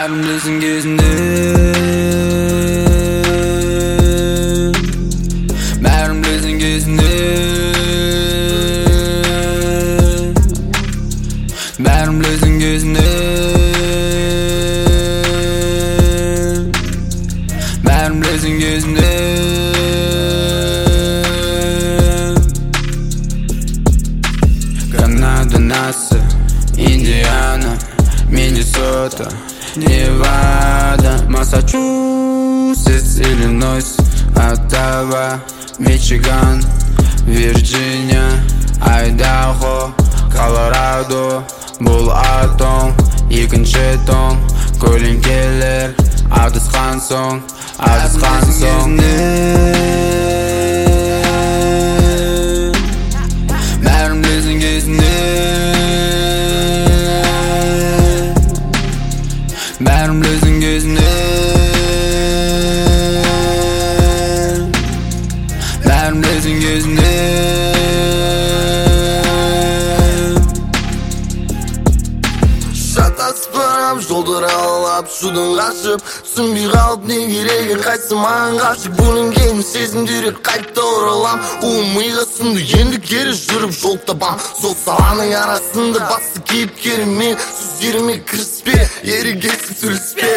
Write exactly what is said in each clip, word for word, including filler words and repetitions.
Bärimizin gözünde, bärimizin gözünde, bärimizin gözünde, bärimizin gözünde. Канада, НАСА, Индиана, Миннесота, Невада, Массачусетс, Иллинойс, Оттава, Мичиган, Вирджиния, Айдахо, Колорадо. Бұл атом, екінші том, көлеңкелер адысқан соң, адысқан соң. Бәріміздің кезінде, бәріміздің кезінде, бәріміздің кезінде. Шатасып барам, жолдар алап, судан қашып, түсінбей қалып не керегін қайсы маған ғашық. Бөлінген сезімдер қайта оралам, уым миға сынды, енді кері жүріп жол табам. Сол саланың арасында басты кейіпкерімен, сөздеріме кіріспе, ерегесіп сөйлеспе.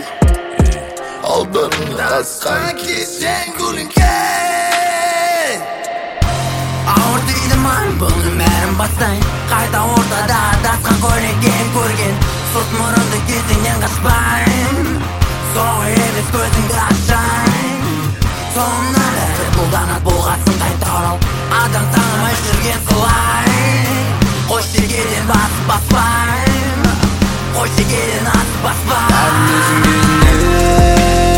Алдарында асқан кезең көлеңке. Ауыр дейді маған бұның бәрін бастайын, қайта ортада адасқан көлеңкені көрген. Сұрт мұрынды кезеңнен қашпайын, соңы емес көзіңді ашайын. Соңынан бәрі бұлданат болғасын қайта орал, адам танымай жүрген солай. Қош шекеден басып баспайын, қош шекеден асып баспайын. Бәріміздің кезінде,